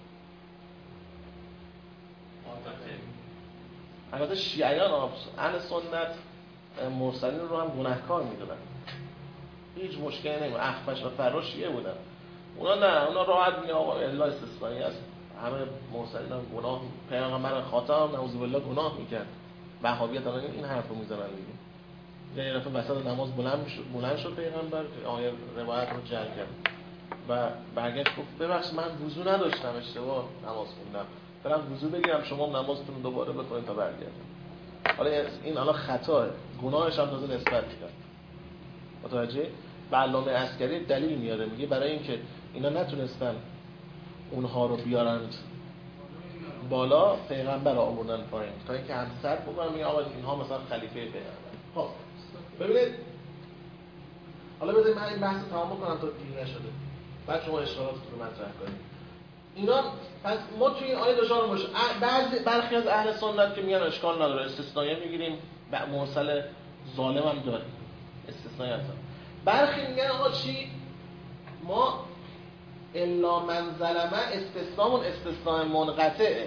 البته شیعیان اهل سنت مرسلین رو هم گناهکار میدونن، هیچ مشکلی نمیشه. اخفش و فراش شیعه بودن، اونا نه، اونا راحت میگن آقا الا استثنایی است، همه مرسلین هم گناه، پیامبر خاتم نعوذ بالله گناه میکرد. وهابیت الان این حرفو میزنن دیگه. یه دفعه وسط نماز بلند شد بلند شد پیغمبر، آیه روایت رو جعل کرد و برگشت گفت ببخشید من وضو نداشتم، اشتباه نماز خوندم، برم وضو بگیرم شما نمازتون دوباره بخونید تا برگردم. حالا این الان خطاه، گناهش هم تازه نسبت کرد. متوجه؟ و علامه عسکری دلیل میاره، میگه برای اینکه اینا نتونستن اونها رو بیارند بالا، پیغمبر آوردن پایین تا اینکه همسر بکنن، میگه آقا اینها مثلا خلیفه پیغمبر. خب ببینید حالا بذارید من این بحث رو تمام بکنم تا دیر نشده، بعد شما اشارات رو مطرح کنید. اینا پس ما توی این آیه دچار باشه، بعضی برخی از اهل سنت که میگن اشکال نداره استثنایی میگیریم، مرسل ظالم هم داره استثنایی هست. برخی میگن آقا چی؟ ما الا من ظلمه استثنامون استثناء منقطعه.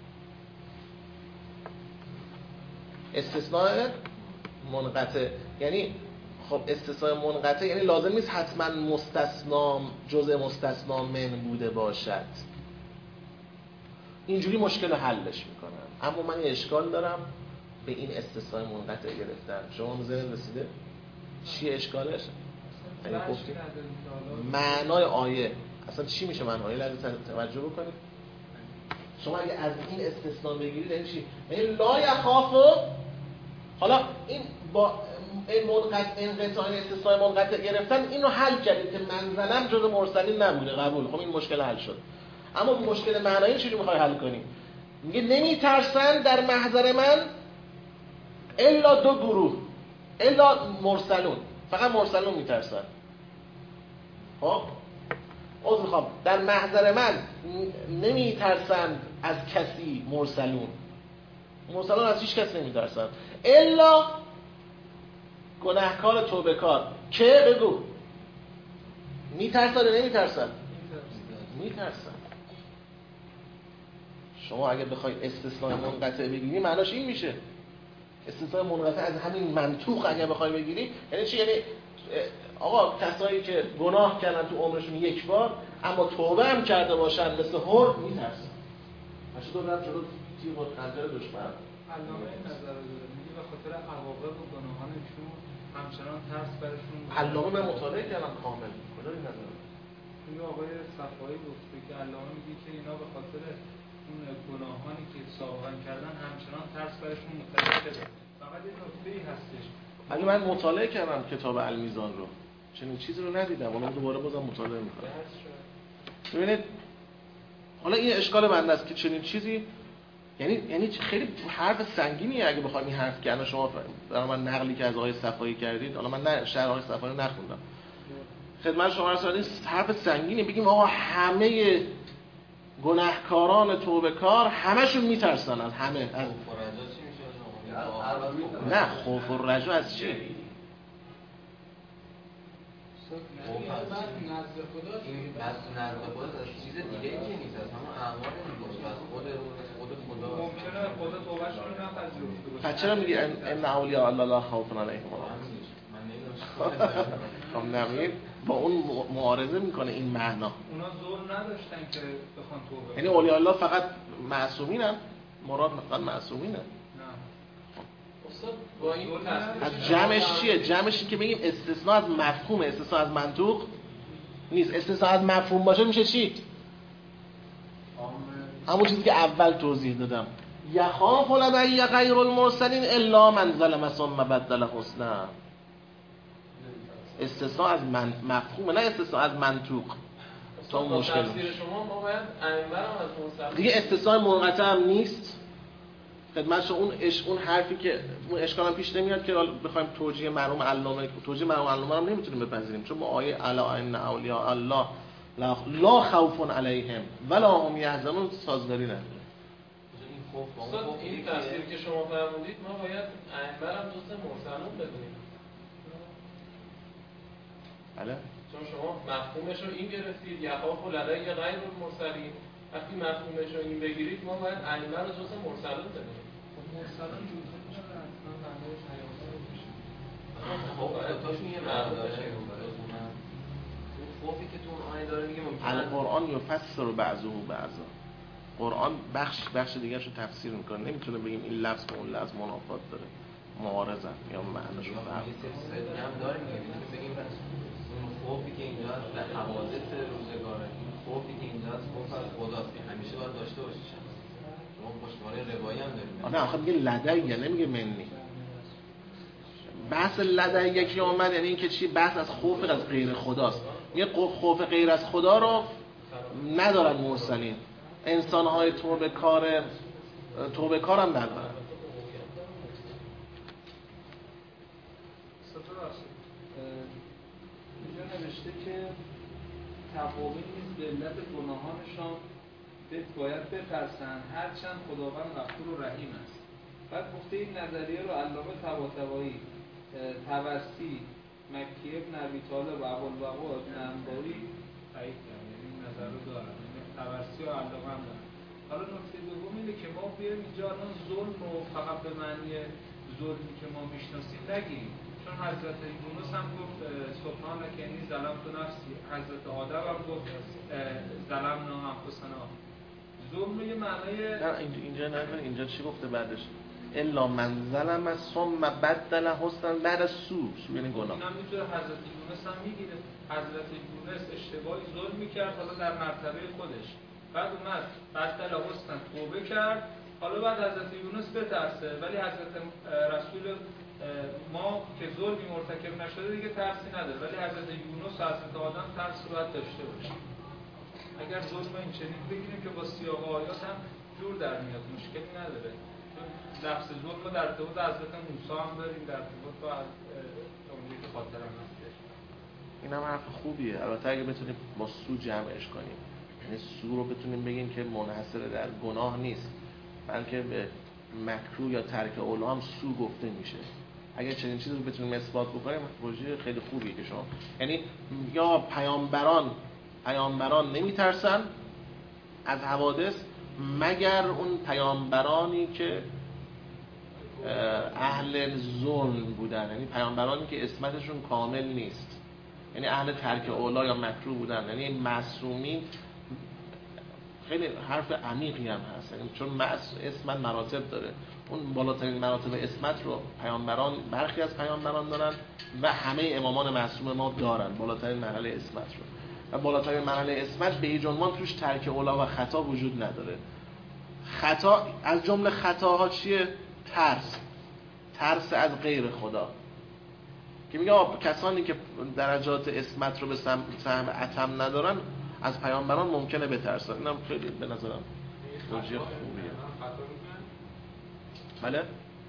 استثناء منقطع یعنی خب استثناء منقطع یعنی لازم نیست حتما مستثنا جزء مستثنا من بوده باشد. اینجوری مشکل حلش میکنن. اما من یه اشکال دارم به این استثناء منقطع گرفتن. شما مزین رسیده؟ چی اشکالش؟ یعنی گفتیم معنای آیه اصلا چی میشه معنای آیه؟ لازم توجه بکنید. شما اگه از این استثناء بگیرید یعنی چی؟ یعنی لا یخافو. حالا این با این منقطع انقطاع استثناء منقطع گرفتن اینو حل کردید که منزلم جز مرسلین نبوده، قبول. خب این مشکل حل شد. اما مشکل معنایی چجوری میخوای حل کنیم؟ میگه نمیترسن در محضر من الا دو گروه، الا مرسلون، فقط مرسلون میترسن. خب عذر میخوام، در محضر من نمیترسن از کسی مرسلون. مرسلون از هیچ کس نمیترسن الا گناهکار توبه کار. که بگو میترسن یا نمیترسن؟ میترسن. شما اگه بخوای استثناء منقطع بگیری معناش این میشه. استثناء منقطع از همین منطوق اگه بخوای بگیری یعنی چی؟ یعنی آقا کسایی که گناه کردن تو عمرشون یک بار اما توبه هم کرده باشن مثل هر میترسن. باشه دو رفت جلو تیغ و خنجر دشمن. علامه این نظر رو داره، میگه به خاطر عواقب و گناهانشون همچنان ترس برشون علامه من مطالعه کردم کامل کجا این ندارم. توی آقای صفایی گفته که علامه میگه که اینا به خاطر اون گناهانی که سابقا کردن همچنان ترس برشون متوجه. فقط یه نکته‌ای هستش. ولی من مطالعه کردم کتاب المیزان رو، چنین چیزی رو ندیدم، اونم دوباره بازم مطالعه میکنم. ببینید حالا این اشکال بنده است که چنین چیزی یعنی یعنی خیلی حرف سنگینیه اگه بخواید این حرف که شما برای من نقلی که از آقای صفایی کردید، حالا من نه شرح آقای صفایی رو نخوندم، خدمت شما عرض کردم حرف سنگینی بگیم آقا همه گناهکاران توبه کار همشون میترسن از همه از نه خوف و رجا از چی؟ این بس نزد خدا از چیز دیگه ای که نیست، از همون اعمال میگه از خود خود خدا ممکنه خدا توبهشون رو نپذیرفته باشه. پس چرا میگی ان اولیاء الله لا خوف علیهم ولا هم؟ خب نمیگه با اون معارضه میکنه این معنا. اونا زور نداشتن که بخوان توبه. یعنی اولیاء الله فقط معصومینن؟ مراد فقط معصومینن؟ با این از جمعش چیه؟ جمعش این که بگیم استثناء از مفهوم، استثناء از منطوق نیست. استثناء از مفهوم باشه میشه چی؟ همون چیزی که اول توضیح دادم. یخاف لدی غیر المرسلین الا من ظلم ثم بدل حسنا. استثناء از من مفهوم، نه استثناء از منطوق. تا اون مشکل تفسیر شما ما باید ائمه رو از مرسلین دیگه استثناء منقطع هم نیست. خدمتش اون اش اون حرفی که اون اشکال هم پیش نمیاد که بخوایم توجیه مرحوم علامه توجیه مرحوم علامه رو نمیتونیم بپذیریم، چون ما آیه الا ان اولیاء الله لا, لا خوف علیهم ولا هم یحزنون سازگاری نداره. این تفسیری که شما فرمودید ما باید ائمه رو جزء مرسلون بدونیم. بله. چون شما مفهومش رو این گرفتید یخاف لدی غیر المرسلین، وقتی مفهومش رو این بگیرید ما باید ائمه رو جزء مرسلون بدونیم. مرسلون جزء نمیشه حتما معنیش پیامبر میشه. خب تاشون یه معنی داره. خوفی که تو اون آیه داره میگه ممکنه القرآن یفسر بعضه بعضا. قرآن بخش بخش دیگه‌شو تفسیر میکنه، نمیتونه بگیم این لفظ با اون لفظ منافات داره، معارضن یا معنیش رو فرق داره. هم داره میگه بگیم اون خوفی که اینجا هست به حوادث روزگاره، این خوفی که اینجا هست خوف از خداست که همیشه باید داشته باشی. شما پشتوانه روایی هم داریم. نه آخه میگه لدیه نمیگه منی. بحث لدیه که اومد یعنی این که چی؟ بحث از خوف از غیر خداست. میگه خوف غیر از خدا رو ندارن مرسلین. انسان‌های توبه کار توبه کارم ندارن. اینجا نوشته که تفاوتی نیست به علت گناهانشان باید بترسن هرچند خداوند غفور و رحیم است. بعد گفته این نظریه رو علامه طباطبایی، طبرسی، مکی ابن ابی طالب و ابوالبقا ابن انباری تایید کردن. یعنی این نظر رو دارن، طبرسی و علامه هم دارن. حالا نکته دوم اینه که ما بیایم اینجا الان ظلم رو فقط به معنی ظلمی که ما میشناسیم نگیریم، چون حضرت یونس هم گفت سبحانک انی ظلمت نفسی، حضرت آدم هم گفت ظلمنا انفسنا. ظلم یه معنای نه اینجا نه اینجا چی گفته بعدش؟ الا من ظلم ثم بدل حسنا بعد از سو سو یعنی گناه. اینا میتونه حضرت یونس هم میگیره. حضرت یونس اشتباهی ظلم میکرد حالا در مرتبه خودش، بعد اومد بدل حسنا توبه کرد، حالا بعد حضرت یونس بترسه، ولی حضرت رسول ما که ظلمی مرتکب نشده دیگه ترسی نداره، ولی حضرت یونس و حضرت آدم ترس رو باید داشته باشه. اگر ظلم این چنین بگیریم که با سیاق آیات هم جور در میاد، مشکلی نداره. چون لفظ ظلم رو در ارتباط حضرت موسی هم داریم، در ارتباط با اونجایی که خاطرم هستش. این هم حرف خوبیه، البته اگه بتونیم با سو جمعش کنیم، یعنی سو رو بتونیم بگیم که منحصر در گناه نیست، بلکه به مکروه یا ترک اولا هم سو گفته میشه. اگه چنین چیزی رو بتونیم اثبات بکنیم پروژه خیلی خوبیه که شما یعنی یا پیامبران پیامبران نمیترسن از حوادث مگر اون پیامبرانی که اهل ظلم بودن، یعنی پیامبرانی که اسمتشون کامل نیست، یعنی اهل ترک اولا یا مکروه بودن، یعنی معصومین خیلی حرف عمیقی هم هست، یعنی چون معص... اسمت مراتب داره. اون بالاترین مراتب اسمت رو پیامبران، برخی از پیامبران دارن و همه امامان معصوم ما دارن، بالاترین مرحله اسمت رو. و بالاترین مرحله اسمت به هیچ عنوان توش ترک اولا و خطا وجود نداره. خطا از جمله خطاها چیه؟ ترس، ترس از غیر خدا، که میگه کسانی که درجات اسمت رو به سهم اتم ندارن از پیامبران ممکنه بترسن. اینم خیلی به نظرم توجیه خوبیه. بله؟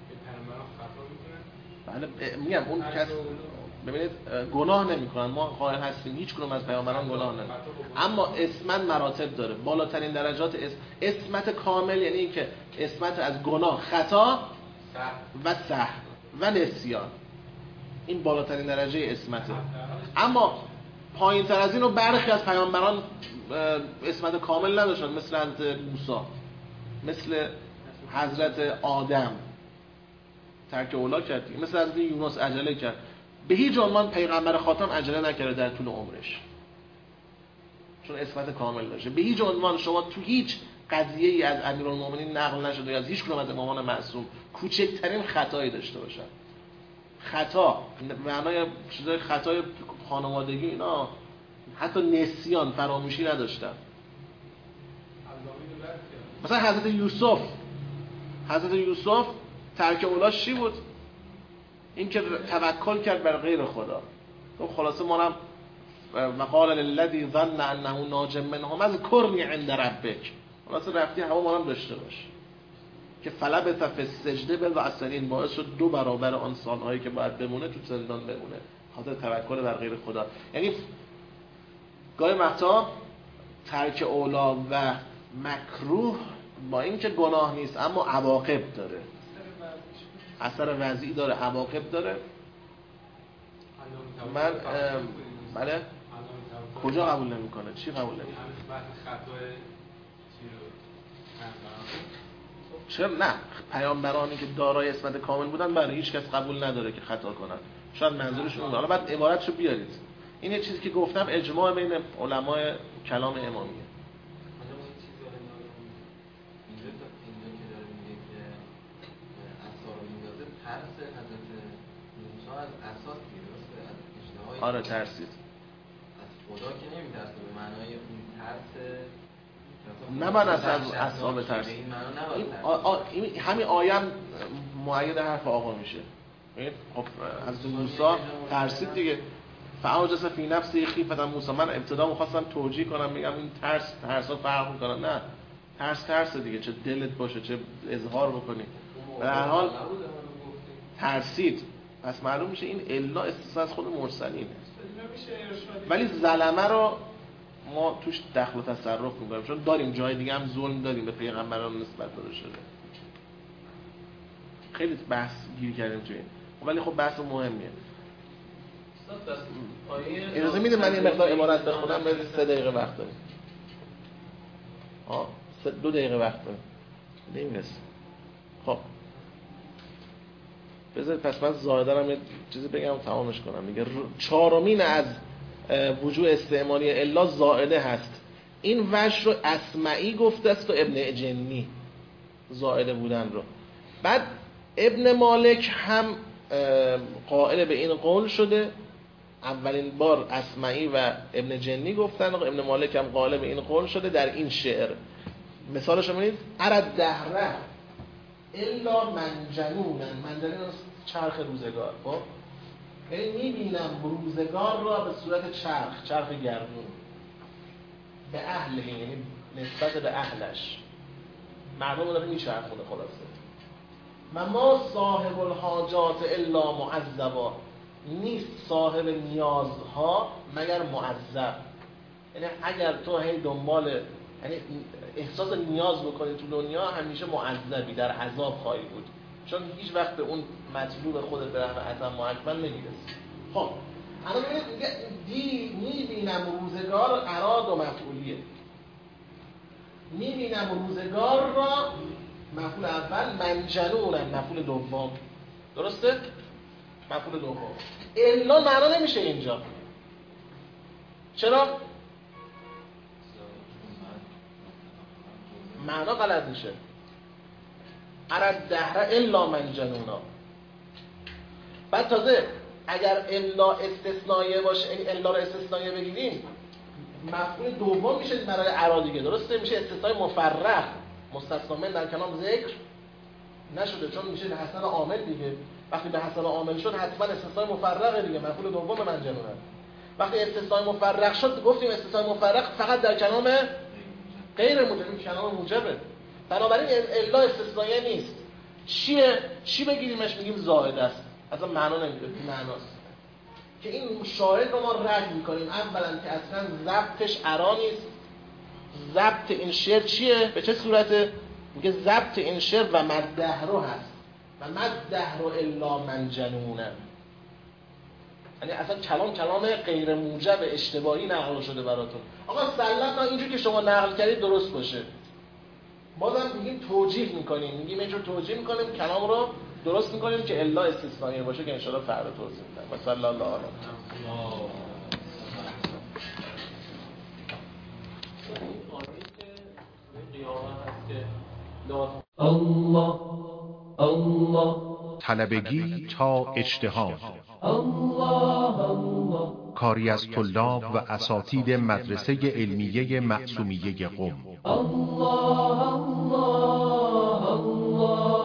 بله میگم اون کس ببینید گناه نمیکنن، ما قائل هستیم هیچ کدوم از پیامبران گناه نمیکنن، اما اسمت مراتب داره. بالاترین درجات اس... اسمت کامل یعنی این که اسمت از گناه، خطا و سهو و نسیان، این بالاترین درجه اسمته. اما پایین تر از این رو برخی از پیامبران اسمت کامل نداشتن، مثل حضرت موسی، مثل حضرت آدم ترک اولا کرد، مثل حضرت یونس عجله کرد. به هیچ عنوان پیغمبر خاتم عجله نکرده در طول عمرش، چون اسمت کامل داشته. به هیچ عنوان شما تو هیچ قضیه ای از امیرالمومنین نقل نشده یا از هیچ کدوم از امامان معصوم کوچکترین خطایی داشته باشن. خطا معنای چیزای خطای خانوادگی اینا، حتی نسیان، فراموشی نداشتن. مثلا حضرت یوسف، حضرت یوسف ترک اولاش چی بود؟ این که توکل کرد بر غیر خدا. تو خلاصه ما هم وقال للذی ظن انه ناج منهم اذکرنی عند ربک، خلاصه رفتی هوا ما هم داشته باش، که فلبث فی السجن بضع سنین، باعث شد دو برابر آن سالهایی که باید بمونه تو زندان بمونه، خاطر توکل بر غیر خدا. یعنی گاهی وقتا ترک اولا و مکروه با اینکه گناه نیست اما عواقب داره، اثر وضعی داره، عواقب داره. من بله کجا قبول نمیکنه؟ چی قبول نمیکنه؟ چرا نه؟ پیامبرانی که دارای اسمت کامل بودن برای هیچ کس قبول نداره که خطا کنن. شاید منظورش اون. حالا بعد عبارتشو بیارید. این یه چیزی که گفتم اجماع بین علمای کلام امامیه. آره ترسید. از خدا که نمی‌ترسه به معنای اون ترس، نباید از اصحاب ترس. این همین آیه مؤید حرف آقا میشه. خب از موسی ترسید دیگه. فاوجس فی نفسی خیفة موسی. من ابتدا می‌خواستم توجیه کنم، میگم این ترس ترسا فرق می‌کنه. نه، ترس ترس دیگه، چه دلت باشه چه اظهار بکنی. به هر حال ترسید. پس معلوم میشه این الا استثناء از خود مرسلینه. ولی ظلمه رو ما توش دخل و تصرف میکنیم، چون داریم جای دیگه هم ظلم داریم به پیغمبران نسبت داده شده. خیلی بحث گیر کردیم توی این، ولی خب بحث مهمیه. اجازه میدیم من یه مقدار عبارت بخونم؟ به سه دقیقه وقت داریم. آه دو دقیقه وقت داریم نمیرسه. خب بذارید پس من زاهدارم یه چیزی بگم و تمامش کنم دیگه. چهارمین از وجوه استعمالی الا زائده هست. این وجه رو اسمعی گفته است و ابن جنی زائده بودن رو. بعد ابن مالک هم قائل به این قول شده. اولین بار اسمعی و ابن جنی گفتن و ابن مالک هم قائل به این قول شده در این شعر. مثالش رو ببینید: ارد دهره الا منجنونن. منجنون چرخ روزگار. خب یعنی میبینم روزگار را به صورت چرخ، چرخ گردون، به اهله، یعنی نسبت به اهلش، مردم داره میچرخونه. خلاصه و ما صاحب الحاجات الا معذبا. نیست صاحب نیازها مگر معذب. یعنی اگر تو هی دنبال، یعنی احساس نیاز بکنی تو دنیا، همیشه معذبی، در عذاب خواهی بود، چون هیچ وقت به اون مطلوب خودت به رحم اتم و اکمل نمیرسی. خب الان ببینید میگه دی میبینم روزگار، اراد و مفعولیه. میبینم روزگار را مفعول اول، منجنونم مفعول دوم. درسته؟ مفعول دوم. الا معنا نمیشه اینجا. چرا؟ معنا غلط میشه. ارد دهر الا من جنونا. بعد تازه اگر الا استثنائیه باشه، این الا رو استثنائیه بگیریم، مفعول دوم میشه برای ارا دیگه، درسته؟ میشه استثناء مفرغ، مستثنا من در کلام ذکر نشده چون میشه به حسن عامل دیگه. وقتی به حسن عامل شد حتما استثناء مفرغه دیگه، مفعول دوم من جنونه. وقتی استثناء مفرغ شد گفتیم استثناء مفرغ فقط در کلام غیر موجب، کلام موجبه. بنابراین الا استثنائیه نیست. چیه؟ چی بگیریمش؟ میگیم زائد است. اصلا معنا نمیده، بی معناست. که این شاهد رو ما رد میکنیم. اولا که اصلا ضبطش ارا نیست. ضبط این شعر چیه؟ به چه صورته؟ میگه ضبط این شعر و مدهرو هست و مدهرو الا من جنونه. یعنی اصلا کلام کلام غیر موجب اشتباهی نقل شده براتون. آقا سلام اینجوری که شما نقل کردید درست باشه. بازم میگیم توجیه میکنیم، میگیم اینجور توجیه میکنیم، کلام رو درست میکنیم که الا استثنائیه باشه که انشاءالله فردا توضیح میدم. صلی الله علیه الله الله طلبگی تا اجتهاد. الله الله کاری از طلاب و اساتید مدرسه علمیه معصومیه قم. الله الله الله